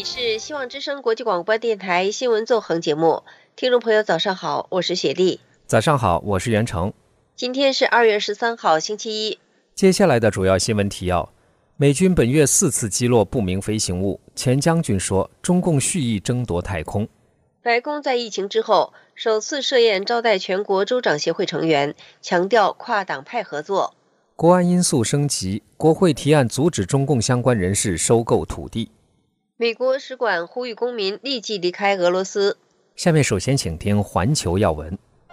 是希望之声国际广播电台新闻纵横节目，听众朋友早上好，我是雪莉。 早上好，我是袁成。 今天是2月13号星期一。 接下来的主要新闻提要：美军本月4次击落不明飞行物，前将军说中共蓄意争夺太空。 白宫在疫情之后首次设宴招待全国州长协会成员，强调跨党派合作。 国安因素升级，国会提案阻止中共相关人士收购土地。 美国使馆呼吁公民立即离开俄罗斯。 下面首先请听环球要闻。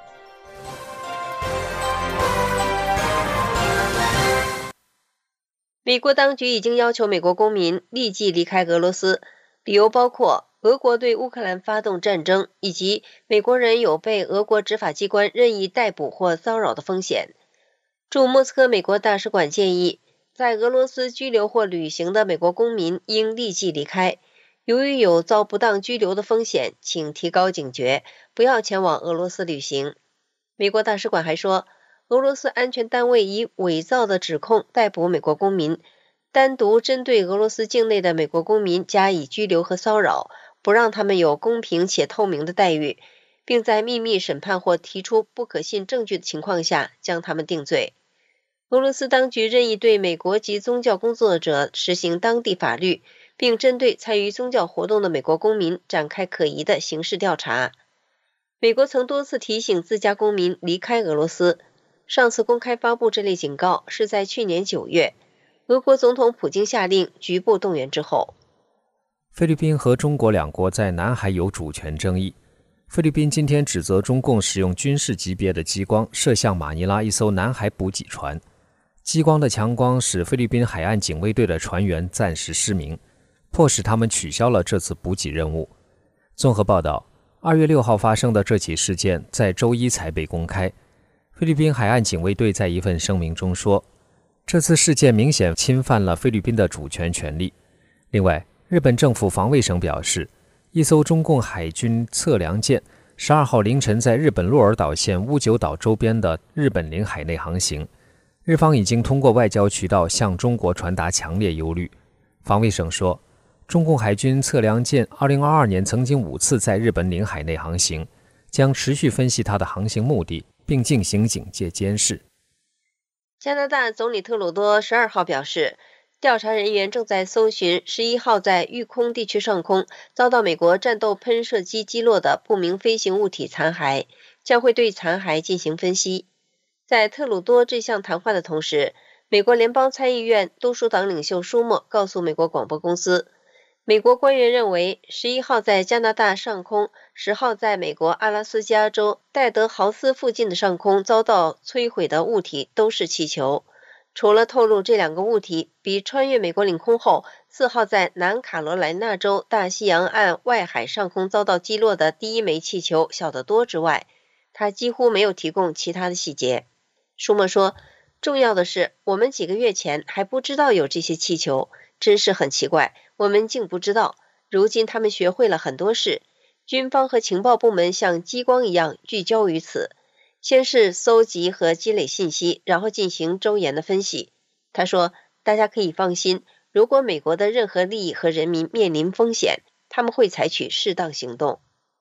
美国当局已经要求美国公民立即离开俄罗斯，理由包括俄国对乌克兰发动战争，以及美国人有被俄国执法机关任意逮捕或骚扰的风险。驻莫斯科美国大使馆建议，在俄罗斯居留或旅行的美国公民应立即离开。由于有遭不当拘留的风险，请提高警觉，不要前往俄罗斯旅行。美国大使馆还说，俄罗斯安全单位以伪造的指控逮捕美国公民，单独针对俄罗斯境内的美国公民加以拘留和骚扰，不让他们有公平且透明的待遇，并在秘密审判或提出不可信证据的情况下将他们定罪。俄罗斯当局任意对美国籍宗教工作者实行当地法律，并针对参与宗教活动的美国公民展开可疑的刑事调查。美国曾多次提醒自家公民离开俄罗斯，上次公开发布这类警告是在去年9月，俄国总统普京下令局部动员之后。 菲律宾和中国两国在南海有主权争议。菲律宾今天指责中共使用军事级别的激光射向马尼拉一艘南海补给船。激光的强光使菲律宾海岸警卫队的船员暂时失明，迫使他们取消了这次补给任务。综合报道，2月6号发生的这起事件在周一才被公开。菲律宾海岸警卫队在一份声明中说，这次事件明显侵犯了菲律宾的主权权利。另外，日本政府防卫省表示，一艘中共海军测量舰12号凌晨在日本鹿儿岛县屋久岛周边的日本领海内航行。日方已经通过外交渠道向中国传达强烈忧虑。防卫省说，中共海军测量舰2022年曾经5次在日本领海内航行，将持续分析它的航行目的，并进行警戒监视。 加拿大总理特鲁多12号表示，调查人员正在搜寻11号在育空地区上空遭到美国战斗喷射机击落的不明飞行物体残骸，将会对残骸进行分析。在特鲁多这项谈话的同时，美国联邦参议院多数党领袖舒默告诉美国广播公司，美国官员认为11号在加拿大上空，10号在美国阿拉斯加州戴德豪斯附近的上空遭到摧毁的物体都是气球。除了透露这两个物体比穿越美国领空后4号在南卡罗来纳州大西洋岸外海上空遭到击落的第一枚气球小得多之外，他几乎没有提供其他的细节。舒默说，重要的是我们几个月前还不知道有这些气球，真是很奇怪，我们竟不知道。如今他们学会了很多事，军方和情报部门像激光一样聚焦于此，先是搜集和积累信息，然后进行周延的分析。他说，大家可以放心，如果美国的任何利益和人民面临风险，他们会采取适当行动。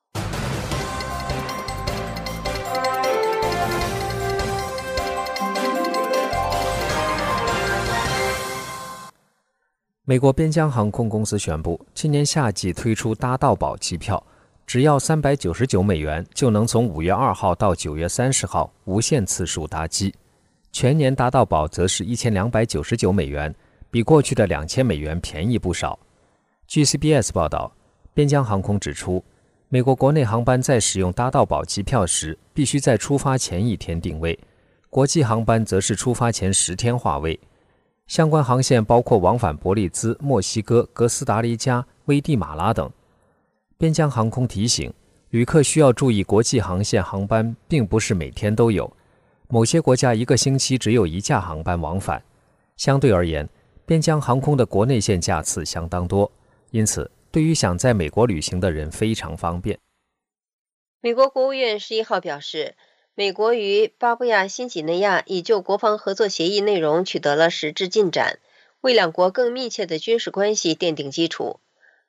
美国边疆航空公司宣布，今年夏季推出搭到宝机票，只要399美元就能从5月2号到9月30号无限次数搭机。全年搭到宝则是1299美元，比过去的2000美元便宜不少。据 CBS 报道，边疆航空指出，美国国内航班在使用搭到宝机票时，必须在出发前1天定位，国际航班则是出发前10天划位。相关航线包括往返伯利兹、墨西哥、哥斯达黎加、危地马拉等。边疆航空提醒，旅客需要注意，国际航线航班并不是每天都有，某些国家1个星期只有1架航班往返。相对而言，边疆航空的国内线架次相当多，因此对于想在美国旅行的人非常方便。 美国国务院11号表示，美国与巴布亚新几内亚已就国防合作协议内容取得了实质进展，为两国更密切的军事关系奠定基础。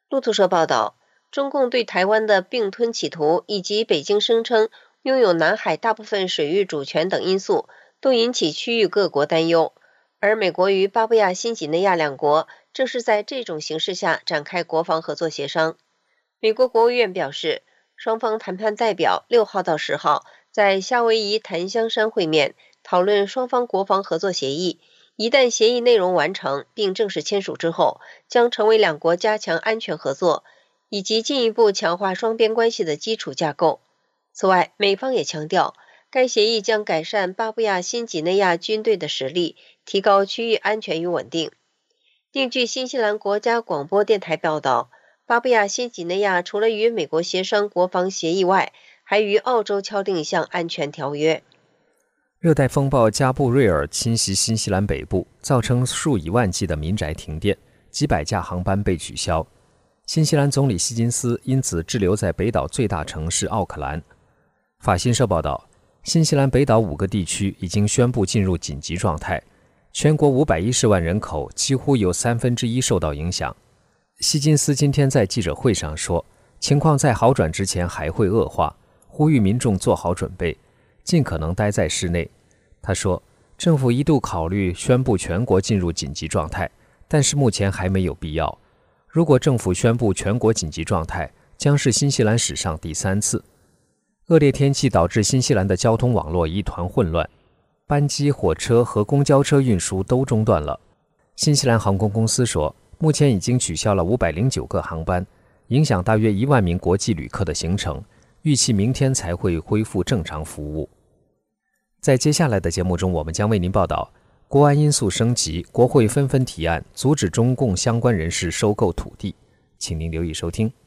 路透社报道，中共对台湾的并吞企图以及北京声称拥有南海大部分水域主权等因素，都引起区域各国担忧。而美国与巴布亚新几内亚两国正是在这种形势下展开国防合作协商。美国国务院表示，双方谈判代表6号到10号在夏威夷檀香山会面，讨论双方国防合作协议。一旦协议内容完成并正式签署之后，将成为两国加强安全合作以及进一步强化双边关系的基础架构。此外，美方也强调，该协议将改善巴布亚新几内亚军队的实力，提高区域安全与稳定。另据新西兰国家广播电台报道，巴布亚新几内亚除了与美国协商国防协议外，还与澳洲敲定一项安全条约。 热带风暴加布瑞尔侵袭新西兰北部，造成数以万计的民宅停电，几百架航班被取消。新西兰总理希金斯因此滞留在北岛最大城市奥克兰。法新社报道，新西兰北岛5个地区已经宣布进入紧急状态，全国510万人口几乎有1/3受到影响。希金斯今天在记者会上说，情况在好转之前还会恶化，呼吁民众做好准备，尽可能待在室内。他说，政府一度考虑宣布全国进入紧急状态，但是目前还没有必要。如果政府宣布全国紧急状态，将是新西兰史上第3次。恶劣天气导致新西兰的交通网络一团混乱，班机、火车和公交车运输都中断了。新西兰航空公司说，目前已经取消了509个航班，影响大约1万名国际旅客的行程，预期明天才会恢复正常服务。在接下来的节目中，我们将为您报道，国安因素升级，国会纷纷提案阻止中共相关人士收购土地，请您留意收听。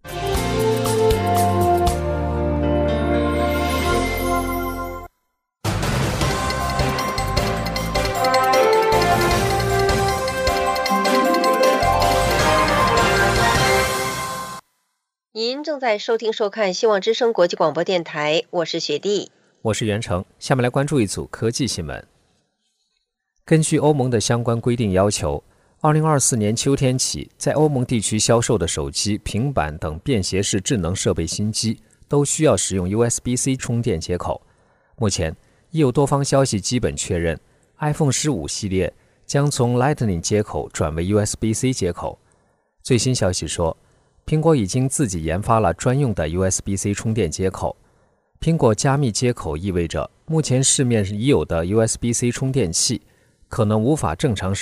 您正在收听收看希望之声国际广播电台，我是雪莉， 我是袁成。下面来关注一组科技新闻。根据欧盟的相关规定要求，2024年秋天起，在欧盟地区销售的手机、平板等便携式智能设备新机都需要使用 USB-C 充电接口。目前已有多方消息基本确认 ，iPhone 15系列将从 Lightning 接口转为 USB-C 接口。最新消息说，苹果已经自己研发了专用的 USB-C 充电接口。苹果加密接口意味着，目前市面已有的 USB-C 充电器可能无法正常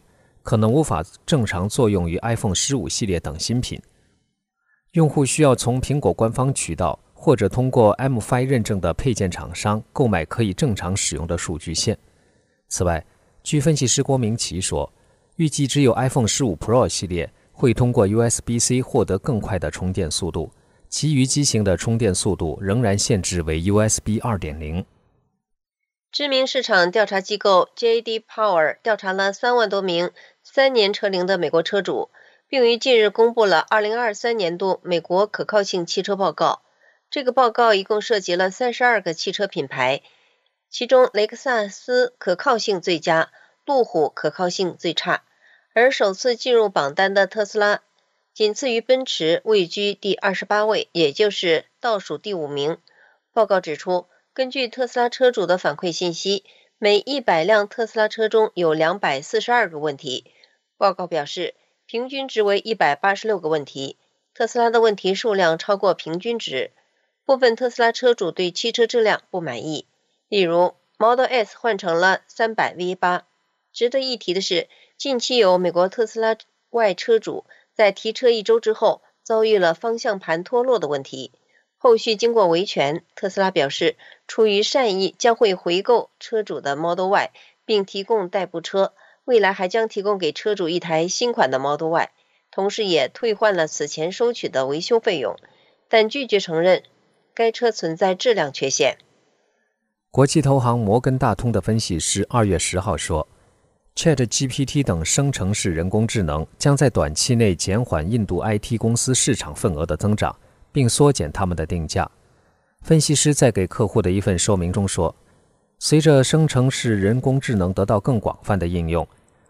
作用于 iPhone 15系列等新品。用户需要从苹果官方渠道或者通过 MFI 认证的配件厂商购买可以正常使用的数据线。此外，据分析师郭明奇说，预计只有 iPhone 15 Pro 系列会通过 USB-C 获得更快的充电速度，其余机型的充电速度仍然限制为 USB 2.0。 知名市场调查机构 J.D. Power 调查了3万多名3年车龄的美国车主，并于近日公布了2023年度美国可靠性汽车报告。这个报告一共涉及了32个汽车品牌，其中雷克萨斯可靠性最佳，路虎可靠性最差，而首次进入榜单的特斯拉仅次于奔驰，位居第28位，也就是倒数第5名。报告指出，根据特斯拉车主的反馈信息，每100辆特斯拉车中有242个问题。报告表示，平均值为186个问题，特斯拉的问题数量超过平均值。部分特斯拉车主对汽车质量不满意，例如 Model S 换成了300 V8。值得一提的是，近期有美国特斯拉外车主在提车1周之后遭遇了方向盘脱落的问题。后续经过维权，特斯拉表示出于善意将会回购车主的 Model Y， 并提供代步车，未来还将提供给车主一台新款的 Model Y， 同时也退换了此前收取的维修费用，但拒绝承认该车存在质量缺陷。 国际投行摩根大通的分析师2月10号说， ChatGPT 等生成式人工智能将在短期内减缓印度 IT 公司市场份额的增长，并缩减他们的定价。分析师在给客户的一份说明中说，随着生成式人工智能得到更广泛的应用，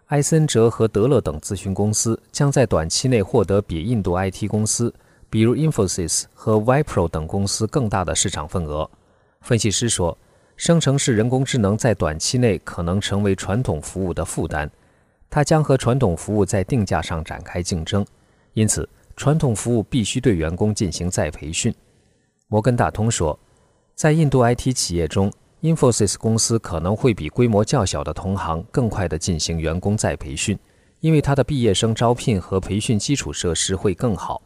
埃森哲和德勒等咨询公司将在短期内获得比印度 IT 公司，比如 Infosys 和 Wipro 等公司更大的市场份额。分析师说，生成式人工智能在短期内可能成为传统服务的负担，它将和传统服务在定价上展开竞争，因此传统服务必须对员工进行再培训。摩根大通说，在印度 IT 企业中， Infosys 公司可能会比规模较小的同行更快地进行员工再培训，因为它的毕业生招聘和培训基础设施会更好。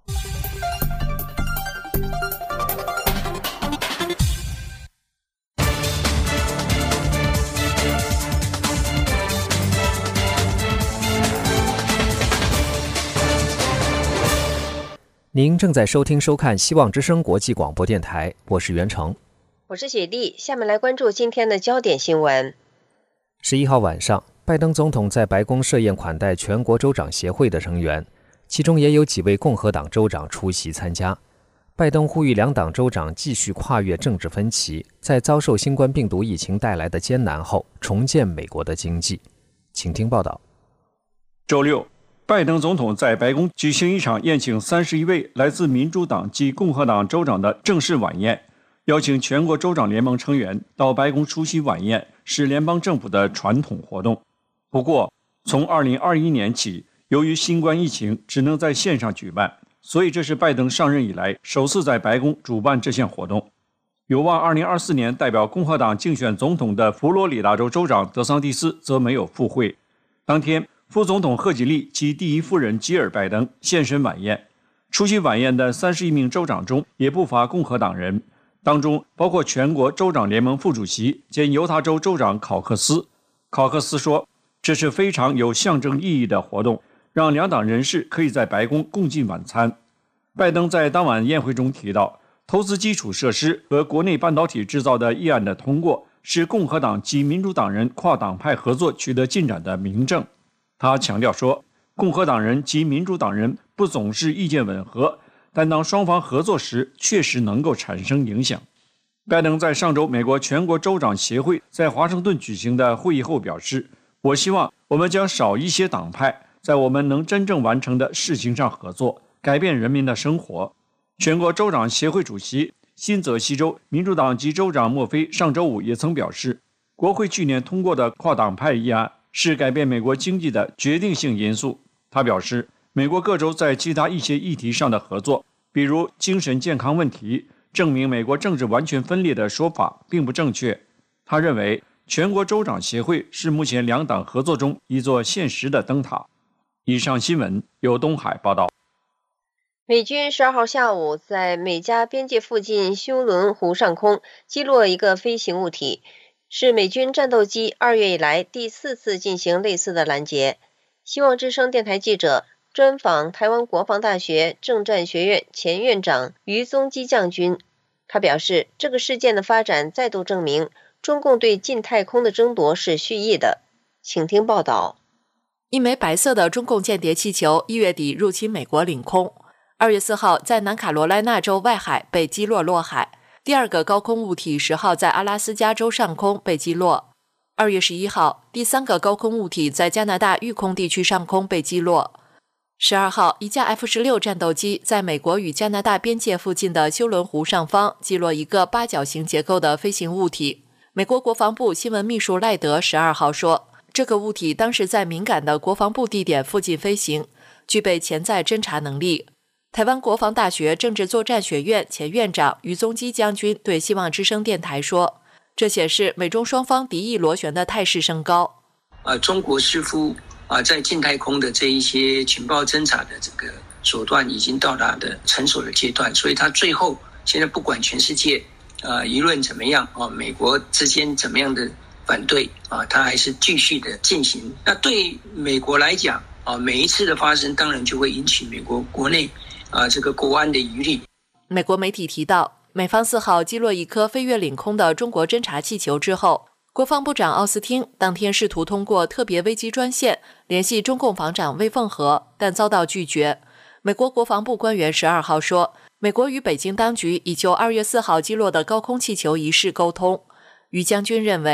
您正在收听收看希望之声国际广播电台，我是袁成， 我是雪莉。下面来关注今天的焦点新闻。 11号晚上，拜登总统在白宫设宴款待全国州长协会的成员，其中也有几位共和党州长出席参加。拜登呼吁两党州长继续跨越政治分歧，在遭受新冠病毒疫情带来的艰难后，重建美国的经济。请听报道。 周六，拜登总统在白宫举行一场宴请31位来自民主党及共和党州长的正式晚宴，邀请全国州长联盟成员到白宫出席晚宴，是联邦政府的传统活动。不过，从2021年起，由于新冠疫情只能在线上举办，所以这是拜登上任以来首次在白宫主办这项活动。有望2024年代表共和党竞选总统的佛罗里达州州长德桑蒂斯则没有赴会。当天，副总统贺锦丽及第一夫人吉尔·拜登现身晚宴。出席晚宴的31名州长中也不乏共和党人，当中包括全国州长联盟副主席兼犹他州州长考克斯。考克斯说，这是非常有象征意义的活动，让两党人士可以在白宫共进晚餐。拜登在当晚宴会中提到，投资基础设施和国内半导体制造的议案的通过，是共和党及民主党人跨党派合作取得进展的明证。他强调说，共和党人及民主党人不总是意见吻合，但当双方合作时，确实能够产生影响。拜登在上周美国全国州长协会在华盛顿举行的会议后表示，我希望我们将少一些党派，在我们能真正完成的事情上合作，改变人民的生活。全国州长协会主席新泽西州民主党籍州长墨菲上周五也曾表示，国会去年通过的跨党派议案是改变美国经济的决定性因素。他表示，美国各州在其他一些议题上的合作，比如精神健康问题，证明美国政治完全分裂的说法并不正确。他认为，全国州长协会是目前两党合作中一座现实的灯塔。以上新闻由东海报道。 美军12号下午在美加边界附近休伦湖上空击落一个飞行物体，是美军战斗机2月以来第4次进行类似的拦截。希望之声电台记者专访台湾国防大学政战学院前院长于宗基将军，他表示，这个事件的发展再度证明，中共对近太空的争夺是蓄意的。请听报道。 一枚白色的中共间谍气球1月底入侵美国领空，2月4号在南卡罗来纳州外海被击落海。第二个高空物体10号在阿拉斯加州上空被击落。2月11号，第三个高空物体在加拿大育空地区上空被击落。12号，一架 F-16 战斗机在美国与加拿大边界附近的休伦湖上方击落一个八角形结构的飞行物体。美国国防部新闻秘书赖德12号说，这个物体当时在敏感的国防部地点附近飞行，具备潜在侦察能力。台湾国防大学政治作战学院前院长于宗基将军对希望之声电台说，这显示美中双方敌意螺旋的态势升高。 中国似乎在近太空的这一些情报侦察的这个手段已经到达的成熟的阶段，所以他最后现在不管全世界舆论怎么样美国之间怎么样的反对他还是继续的进行。那对美国来讲每一次的发生当然就会引起美国国内这个国安的疑虑。 美国媒体提到，美方4号击落一颗飞越领空的中国侦察气球之后，国防部长奥斯汀当天试图通过特别危机专线联系中共防长魏凤和，但遭到拒绝。美国国防部官员12号说，美国与北京当局已就2月4号击落的高空气球一事沟通。于将军认为，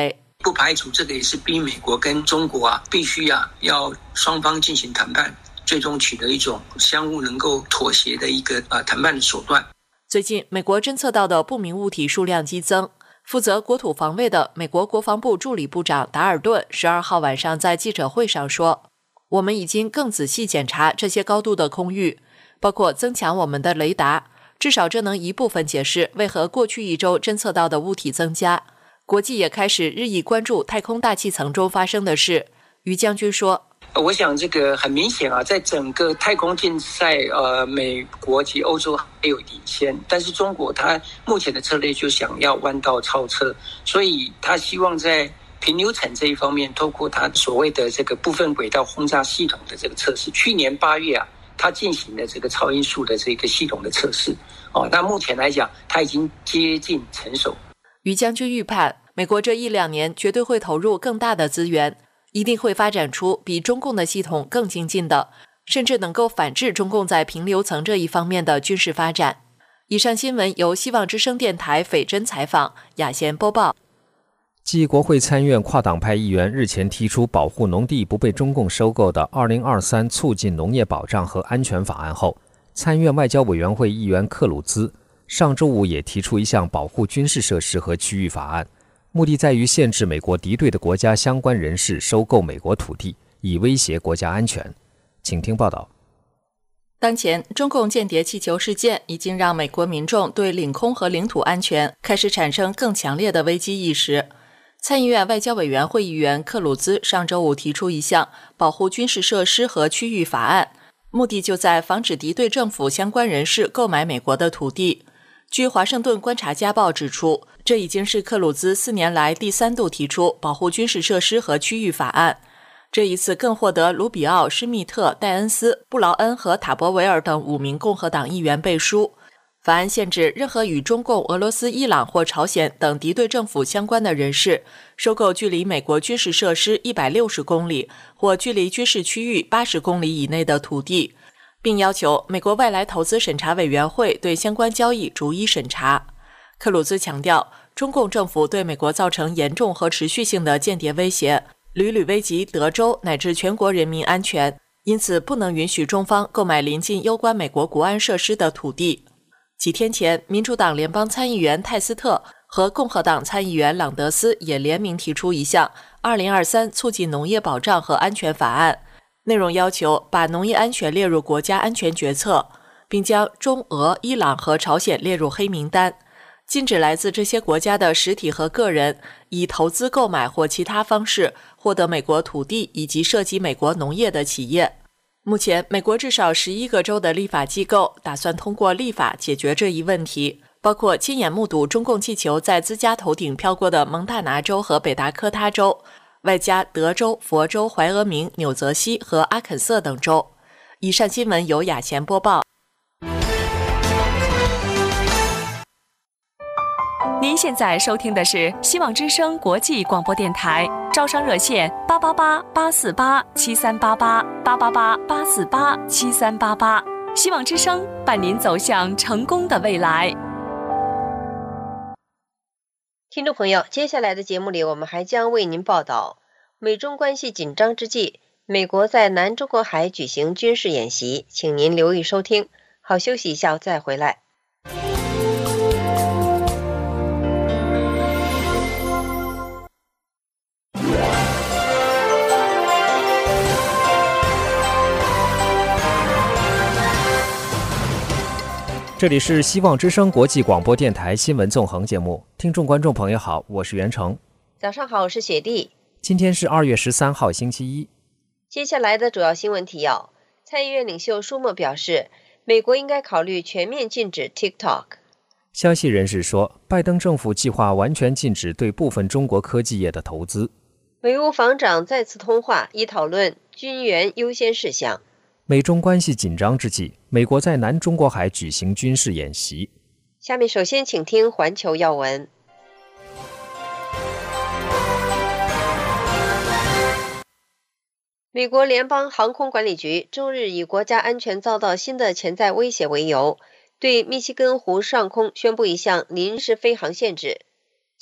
不排除这个也是逼美国跟中国必须要双方进行谈判，最终取得一种相互能够妥协的一个谈判的手段。 最近，美国侦测到的不明物体数量激增。负责国土防卫的美国国防部助理部长达尔顿12号晚上在记者会上说，我们已经更仔细检查这些高度的空域，包括增强我们的雷达，至少这能一部分解释为何过去一周侦测到的物体增加。国际也开始日益关注太空大气层中发生的事。于将军说， 我想这个很明显在整个太空竞赛，美国及欧洲还有领先，但是中国它目前的策略就想要弯道超车，所以他希望在平流层这一方面，透过他所谓的这个部分轨道轰炸系统的这个测试，去年8月他进行了这个超音速的这个系统的测试，那目前来讲，他已经接近成熟。 于将军预判，美国这1-2年绝对会投入更大的资源，一定会发展出比中共的系统更精进的，甚至能够反制中共在平流层这一方面的军事发展。以上新闻由希望之声电台斐真采访，雅贤播报。 继国会参院跨党派议员日前提出保护农地不被中共收购的2023促进农业保障和安全法案后，参院外交委员会议员克鲁兹上周五也提出一项保护军事设施和区域法案，目的在于限制美国敌对的国家相关人士收购美国土地，以威胁国家安全。请听报道。 当前，中共间谍气球事件已经让美国民众对领空和领土安全开始产生更强烈的危机意识。参议院外交委员会议员克鲁兹上周五提出一项保护军事设施和区域法案，目的就在防止敌对政府相关人士购买美国的土地。据华盛顿观察家报指出，这已经是克鲁兹4年来第3度提出保护军事设施和区域法案。这一次更获得卢比奥、施密特、戴恩斯、布劳恩和塔博维尔等5名共和党议员背书。法案限制任何与中共、俄罗斯、伊朗或朝鲜等敌对政府相关的人士收购距离美国军事设施160公里或距离军事区域80公里以内的土地，并要求美国外来投资审查委员会对相关交易逐一审查。克鲁兹强调，中共政府对美国造成严重和持续性的间谍威胁，屡屡危及德州乃至全国人民安全，因此不能允许中方购买临近攸关美国国安设施的土地。几天前，民主党联邦参议员泰斯特和共和党参议员朗德斯也联名提出一项2023促进农业保障和安全法案，内容要求把农业安全列入国家安全决策，并将中俄、伊朗和朝鲜列入黑名单，禁止来自这些国家的实体和个人以投资购买或其他方式获得美国土地以及涉及美国农业的企业。目前，美国至少11个州的立法机构打算通过立法解决这一问题，包括亲眼目睹中共气球在自家头顶飘过的蒙大拿州和北达科他州，外加德州、佛州、怀俄明、纽泽西和阿肯色等州。以上新闻由雅贤播报。 您现在收听的是希望之声国际广播电台，招商热线888-848-7388，888-848-7388。希望之声伴您走向成功的未来。 听众朋友，接下来的节目里，我们还将为您报道，美中关系紧张之际，美国在南中国海举行军事演习，请您留意收听。好，休息一下再回来。 这里是希望之声国际广播电台新闻纵横节目，听众观众朋友好，我是袁成。 早上好，我是雪莉。 今天是2月13号星期一。 接下来的主要新闻提要：参议院领袖舒默表示，美国应该考虑全面禁止 TikTok。 消息人士说，拜登政府计划完全禁止对部分中国科技业的投资。 美乌防长再次通话，以讨论军援优先事项。 美中关系紧张之际，美国在南中国海举行军事演习。 下面首先请听环球要闻。美国联邦航空管理局周日以国家安全遭到新的潜在威胁为由，对密西根湖上空宣布一项临时飞航限制。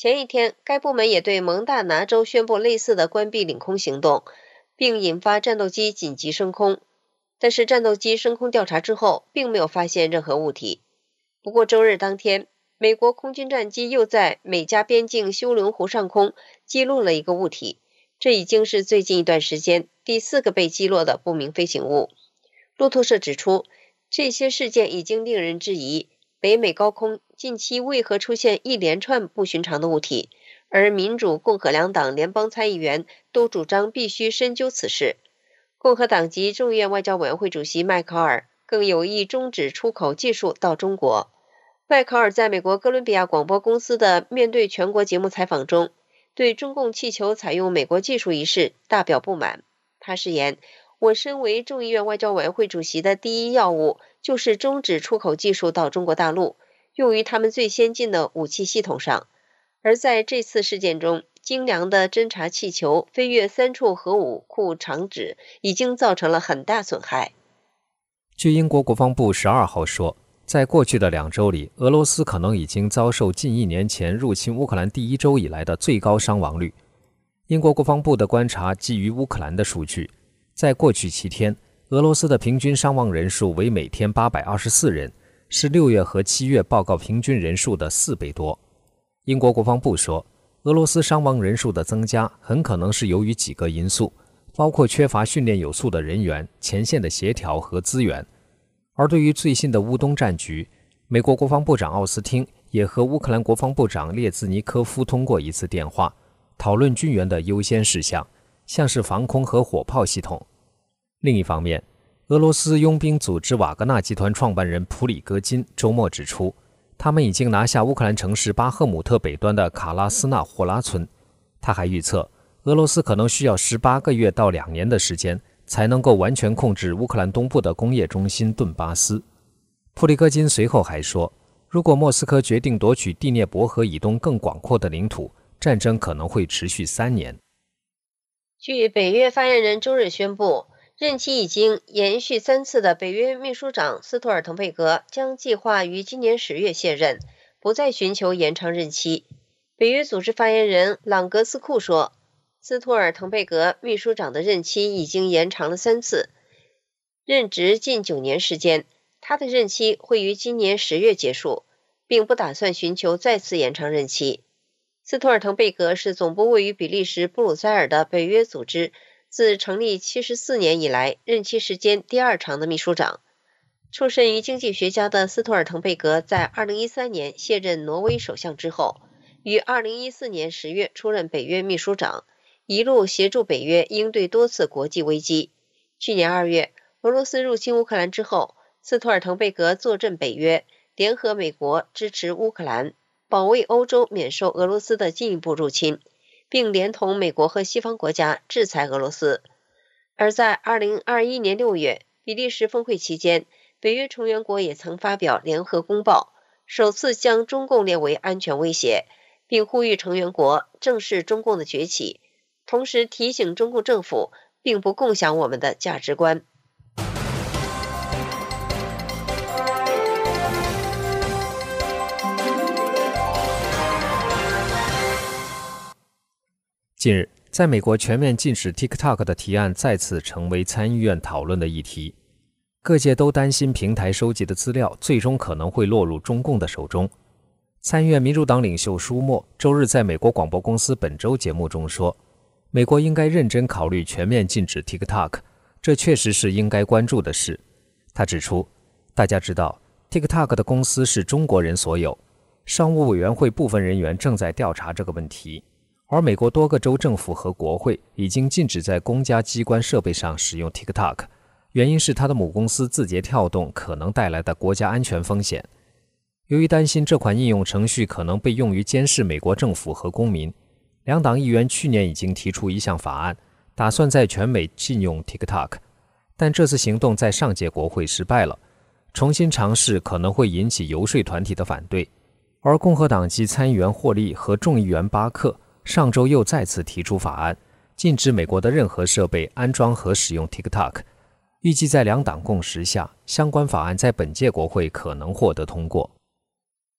前一天，该部门也对蒙大拿州宣布类似的关闭领空行动，并引发战斗机紧急升空。但是战斗机升空调查之后，并没有发现任何物体。不过周日当天，美国空军战机又在美加边境休伦湖上空击落了一个物体，这已经是最近一段时间第4个被击落的不明飞行物。路透社指出，这些事件已经令人质疑北美高空近期为何出现一连串不寻常的物体，而民主、共和两党联邦参议员都主张必须深究此事。共和党籍众议院外交委员会主席麦考尔更有意终止出口技术到中国。麦考尔在美国哥伦比亚广播公司的面对全国节目采访中，对中共气球采用美国技术一事大表不满。他誓言，我身为众议院外交委员会主席的第一要务就是终止出口技术到中国大陆，用于他们最先进的武器系统上。而在这次事件中，精良的侦察气球飞越3处核武库场址，已经造成了很大损害。 据英国国防部12号说，在过去的2周里，俄罗斯可能已经遭受近1年前入侵乌克兰第1周以来的最高伤亡率。英国国防部的观察基于乌克兰的数据，在过去7天，俄罗斯的平均伤亡人数为每天824人，是6月和7月报告平均人数的4倍多。英国国防部说，俄罗斯伤亡人数的增加很可能是由于几个因素，包括缺乏训练有素的人员、前线的协调和资源。而对于最新的乌东战局，美国国防部长奥斯汀也和乌克兰国防部长列兹尼科夫通过一次电话，讨论军援的优先事项，像是防空和火炮系统。另一方面，俄罗斯佣兵组织瓦格纳集团创办人普里戈金周末指出，他们已经拿下乌克兰城市巴赫姆特北端的卡拉斯纳霍拉村。他还预测，俄罗斯可能需要18个月到2年的时间，才能够完全控制乌克兰东部的工业中心顿巴斯。普里戈金随后还说，如果莫斯科决定夺取第聂伯河以东更广阔的领土，战争可能会持续3年。 据北约发言人周日宣布，任期已经延续3次的北约秘书长斯托尔滕贝格将计划于今年10月卸任，不再寻求延长任期。北约组织发言人朗格斯库说，斯托尔滕贝格秘书长的任期已经延长了3次，任职近9年时间，他的任期会于今年10月结束，并不打算寻求再次延长任期。斯托尔滕贝格是总部位于比利时布鲁塞尔的北约组织自成立74年以来任期时间第2长的秘书长。出身于经济学家的斯托尔滕贝格在2013年卸任挪威首相之后，于2014年10月出任北约秘书长，一路协助北约应对多次国际危机。去年2月，俄罗斯入侵乌克兰之后，斯托尔滕贝格坐镇北约，联合美国支持乌克兰，保卫欧洲免受俄罗斯的进一步入侵，并连同美国和西方国家制裁俄罗斯。而在2021年6月，比利时峰会期间，北约成员国也曾发表联合公报，首次将中共列为安全威胁，并呼吁成员国正视中共的崛起，同时提醒中共政府并不共享我们的价值观。 近日，在美国全面禁止 TikTok 的提案再次成为参议院讨论的议题。各界都担心平台收集的资料最终可能会落入中共的手中。参议院民主党领袖舒默周日在美国广播公司本周节目中说，美国应该认真考虑全面禁止 TikTok， 这确实是应该关注的事。他指出，大家知道 TikTok 的公司是中国人所有，商务委员会部分人员正在调查这个问题。而美国多个州政府和国会已经禁止在公家机关设备上使用 TikTok， 原因是它的母公司字节跳动可能带来的国家安全风险。由于担心这款应用程序可能被用于监视美国政府和公民，两党议员去年已经提出一项法案，打算在全美禁用 TikTok， 但这次行动在上届国会失败了，重新尝试可能会引起游说团体的反对。而共和党籍参议员霍利和众议员巴克上周又再次提出法案，禁止美国的任何设备安装和使用 TikTok。 预计在两党共识下，相关法案在本届国会可能获得通过。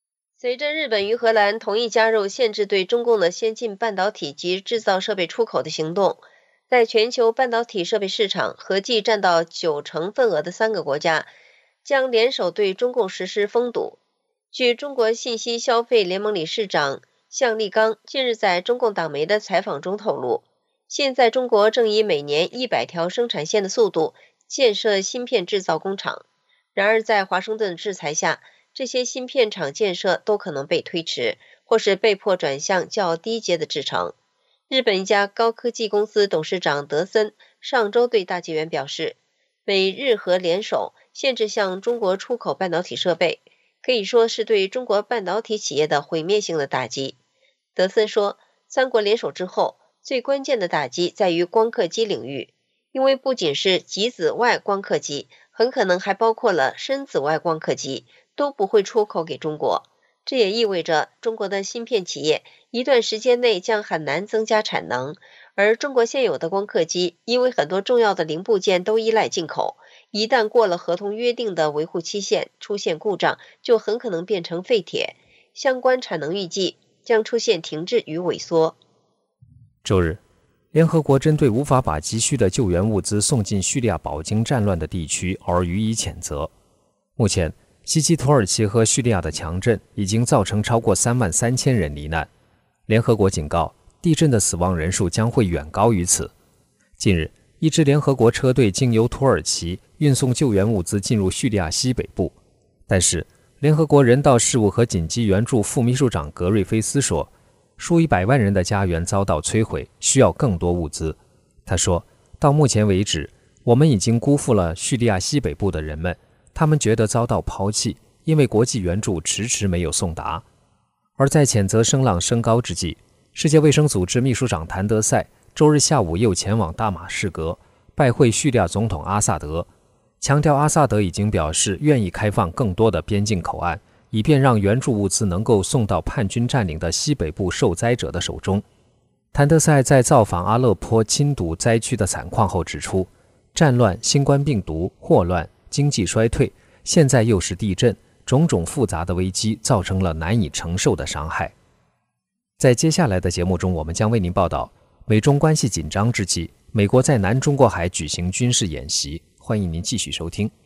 随着日本与荷兰同意加入限制对中共的先进半导体及制造设备出口的行动，在全球半导体设备市场合计占到90%份额的3个国家将联手对中共实施封堵。据中国信息消费联盟理事长向立刚近日在中共党媒的采访中透露，现在中国正以每年100条生产线的速度建设芯片制造工厂，然而在华盛顿的制裁下，这些芯片厂建设都可能被推迟，或是被迫转向较低阶的制程。日本一家高科技公司董事长德森上周对大纪元表示，美日荷联手限制向中国出口半导体设备，可以说是对中国半导体企业的毁灭性的打击。德森说，3国联手之后，最关键的打击在于光刻机领域，因为不仅是极紫外光刻机，很可能还包括了深紫外光刻机，都不会出口给中国。这也意味着中国的芯片企业一段时间内将很难增加产能，而中国现有的光刻机因为很多重要的零部件都依赖进口，一旦过了合同约定的维护期限，出现故障就很可能变成废铁，相关产能预计将出现停滞与萎缩。 周日，联合国针对无法把急需的救援物资送进叙利亚饱经战乱的地区而予以谴责。目前，袭击土耳其和叙利亚的强震已经造成超过33000人罹难。联合国警告，地震的死亡人数将会远高于此。近日，一支联合国车队经由土耳其运送救援物资进入叙利亚西北部，但是联合国人道事务和紧急援助副秘书长格瑞菲斯说，数以百万人的家园遭到摧毁，需要更多物资。他说，到目前为止，我们已经辜负了叙利亚西北部的人们，他们觉得遭到抛弃，因为国际援助迟迟没有送达。而在谴责声浪升高之际，世界卫生组织秘书长谭德赛周日下午又前往大马士革拜会叙利亚总统阿萨德，强调阿萨德已经表示愿意开放更多的边境口岸，以便让援助物资能够送到叛军占领的西北部受灾者的手中。谭德赛在造访阿勒颇亲睹灾区的惨况后指出，战乱、新冠病毒、霍乱、经济衰退，现在又是地震，种种复杂的危机造成了难以承受的伤害。在接下来的节目中，我们将为您报道美中关系紧张之际，美国在南中国海举行军事演习。欢迎您继续收听。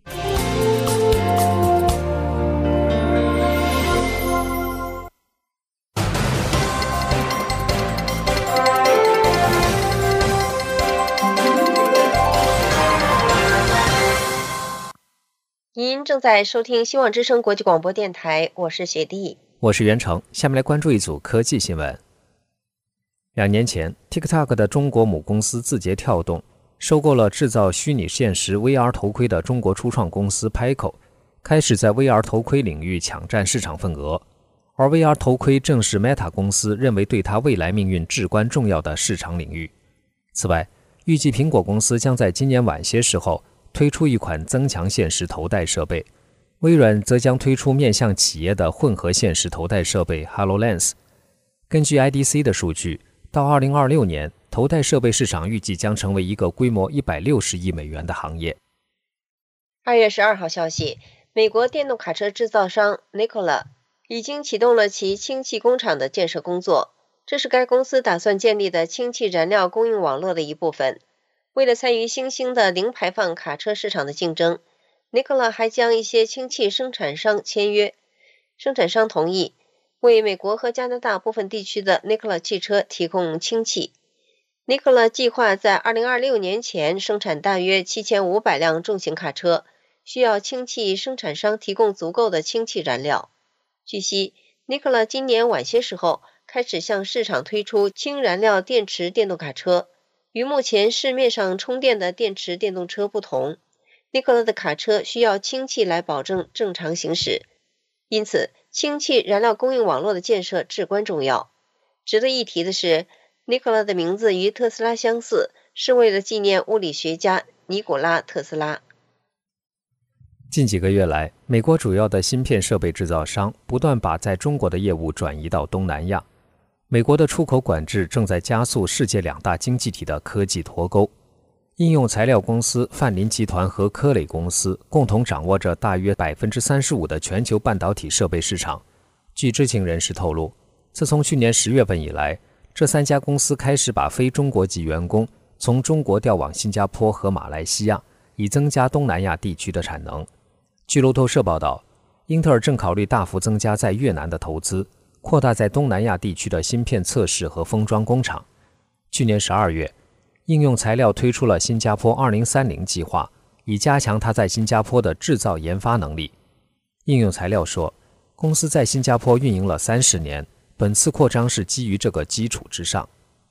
您正在收听希望之声国际广播电台，我是雪莉， 我是袁成。下面来关注一组科技新闻。2年前 TikTok 的中国母公司字节跳动收购了制造虚拟现实 VR 头盔的中国初创公司 Pico， 开始在 VR 头盔领域抢占市场份额。而 VR 头盔正是 Meta 公司认为对它未来命运至关重要的市场领域。此外，预计苹果公司将在今年晚些时候推出一款增强现实头戴设备，微软则将推出面向企业的混合现实头戴设备 HoloLens。 根据 IDC 的数据，到2026年，头戴设备市场预计将成为一个规模160亿美元的行业。 2月12号消息，美国电动卡车制造商 Nikola 已经启动了其氢气工厂的建设工作，这是该公司打算建立的氢气燃料供应网络的一部分。为了参与新兴的零排放卡车市场的竞争， Nikola 还将一些氢气生产商签约，生产商同意为美国和加拿大部分地区的 Nikola 汽车提供氢气。Nikola 计划在2026年前生产大约7500辆重型卡车，需要氢气生产商提供足够的氢气燃料。据悉， Nikola 今年晚些时候开始向市场推出氢燃料电池电动卡车。与目前市面上充电的电池电动车不同， Nikola 的卡车需要氢气来保证正常行驶，因此氢气燃料供应网络的建设至关重要。值得一提的是， Nikola 的名字与特斯拉相似，是为了纪念物理学家尼古拉·特斯拉。 近几个月来，美国主要的芯片设备制造商不断把在中国的业务转移到东南亚。美国的出口管制正在加速世界2大经济体的科技脱钩。应用材料公司范林集团和科磊公司共同掌握着大约35%的全球半导体设备市场， 据知情人士透露，自从去年10月份以来，这3家公司开始把非中国籍员工从中国调往新加坡和马来西亚，以增加东南亚地区的产能。据路透社报道，英特尔正考虑大幅增加在越南的投资，扩大在东南亚地区的芯片测试和封装工厂。去年12月，应用材料推出了新加坡2030计划，以加强它在新加坡的制造研发能力。应用材料说，公司在新加坡运营了30年，本次扩张是基于这个基础之上。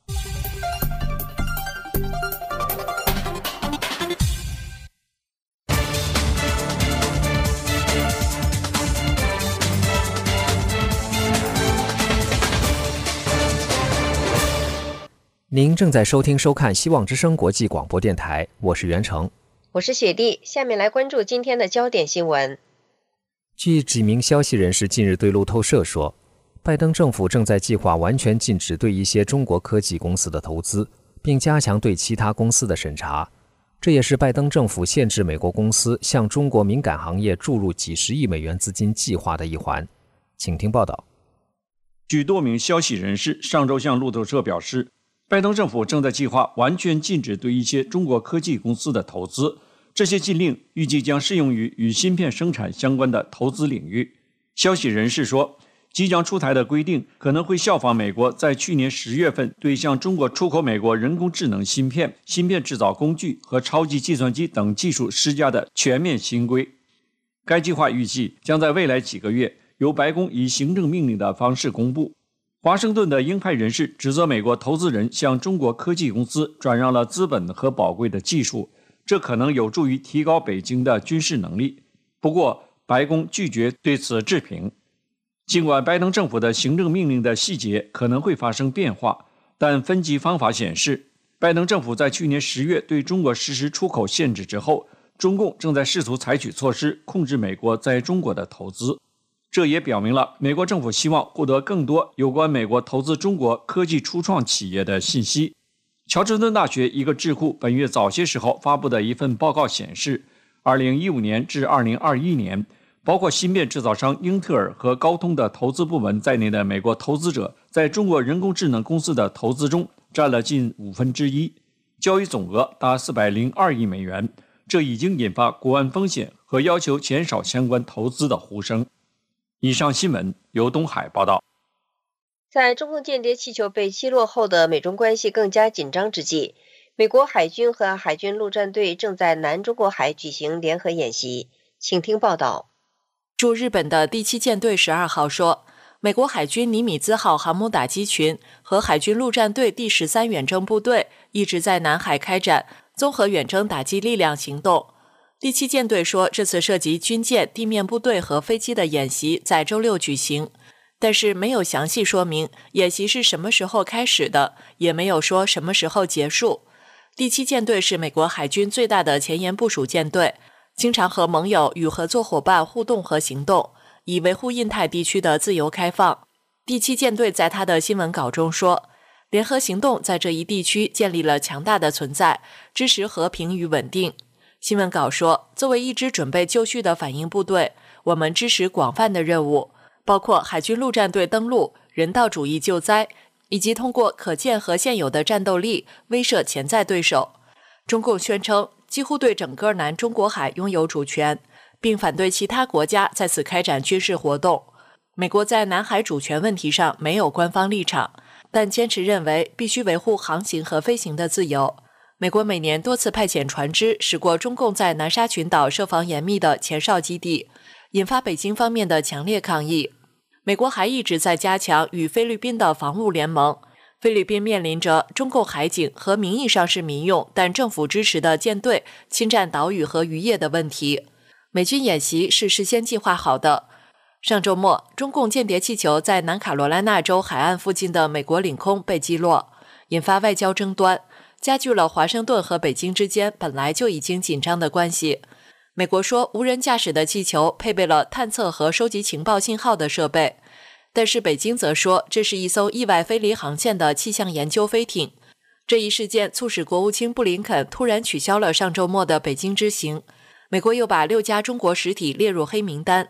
您正在收看希望之声国际广播电台，我是袁成， 我是雪莉。下面来关注今天的焦点新闻。 据几名消息人士近日对路透社说，拜登政府正在计划完全禁止对一些中国科技公司的投资，并加强对其他公司的审查。这也是拜登政府限制美国公司向中国敏感行业注入几十亿美元资金计划的一环。请听报道。 据多名消息人士上周向路透社表示，拜登政府正在计划完全禁止对一些中国科技公司的投资，这些禁令预计将适用于与芯片生产相关的投资领域。消息人士说，即将出台的规定可能会效仿美国在去年10月份对向中国出口美国人工智能芯片、芯片制造工具和超级计算机等技术施加的全面新规。该计划预计将在未来几个月由白宫以行政命令的方式公布。华盛顿的鹰派人士指责美国投资人向中国科技公司转让了资本和宝贵的技术，这可能有助于提高北京的军事能力。不过，白宫拒绝对此置评。尽管拜登政府的行政命令的细节可能会发生变化，但分级方法显示，拜登政府在去年10月对中国实施出口限制之后，中共正在试图采取措施控制美国在中国的投资。这也表明了美国政府希望获得更多有关美国投资中国科技初创企业的信息。乔治敦大学一个智库本月早些时候发布的一份报告显示，2015年至2021年，包括芯片制造商英特尔和高通的投资部门在内的美国投资者在中国人工智能公司的投资中占了近1/5，交易总额达402亿美元，这已经引发国安风险和要求减少相关投资的呼声。以上新闻由东海报道。 在中共间谍气球被击落后的美中关系更加紧张之际，美国海军和海军陆战队正在南中国海举行联合演习。请听报道。 驻日本的第7舰队12号说，美国海军尼米兹号航母打击群和海军陆战队第13远征部队一直在南海开展综合远征打击力量行动。第7舰队说，这次涉及军舰、地面部队和飞机的演习在周6举行，但是没有详细说明演习是什么时候开始的，也没有说什么时候结束。第7舰队是美国海军最大的前沿部署舰队，经常和盟友与合作伙伴互动和行动，以维护印太地区的自由开放。第7舰队在他的新闻稿中说，联合行动在这一地区建立了强大的存在，支持和平与稳定。新闻稿说，作为一支准备就绪的反应部队，我们支持广泛的任务，包括海军陆战队登陆、人道主义救灾，以及通过可见和现有的战斗力威慑潜在对手。中共宣称几乎对整个南中国海拥有主权，并反对其他国家在此开展军事活动。美国在南海主权问题上没有官方立场，但坚持认为必须维护航行和飞行的自由。美国每年多次派遣船只驶过中共在南沙群岛设防严密的前哨基地，引发北京方面的强烈抗议。美国还一直在加强与菲律宾的防务联盟。菲律宾面临着中共海警和名义上是民用但政府支持的舰队侵占岛屿和渔业的问题。美军演习是事先计划好的。上周末，中共间谍气球在南卡罗来纳州海岸附近的美国领空被击落，引发外交争端，加剧了华盛顿和北京之间本来就已经紧张的关系。美国说，无人驾驶的气球配备了探测和收集情报信号的设备，但是北京则说这是一艘意外飞离航线的气象研究飞艇。这一事件促使国务卿布林肯突然取消了上周末的北京之行。美国又把6家中国实体列入黑名单。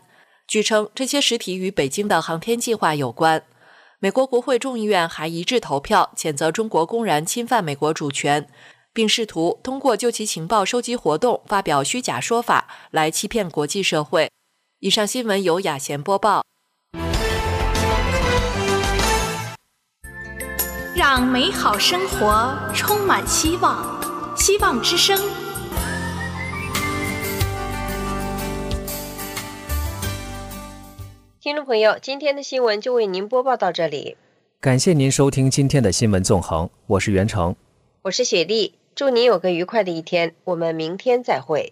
据称，这些实体与北京的航天计划有关。美国国会众议院还一致投票谴责中国公然侵犯美国主权，并试图通过就其情报收集活动发表虚假说法来欺骗国际社会。以上新闻由雅贤播报。 让美好生活充满希望，希望之声。 听众朋友，今天的新闻就为您播报到这里。 感谢您收听今天的新闻纵横，我是袁成， 我是雪莉，祝您有个愉快的一天，我们明天再会。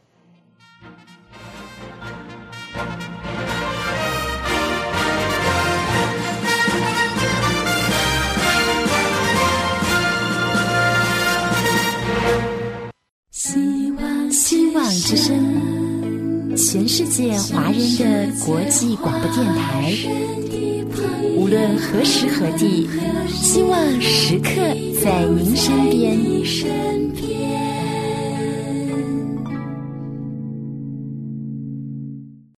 希望之声，全世界华人的国际广播电台，无论何时何地，希望时刻在您身边。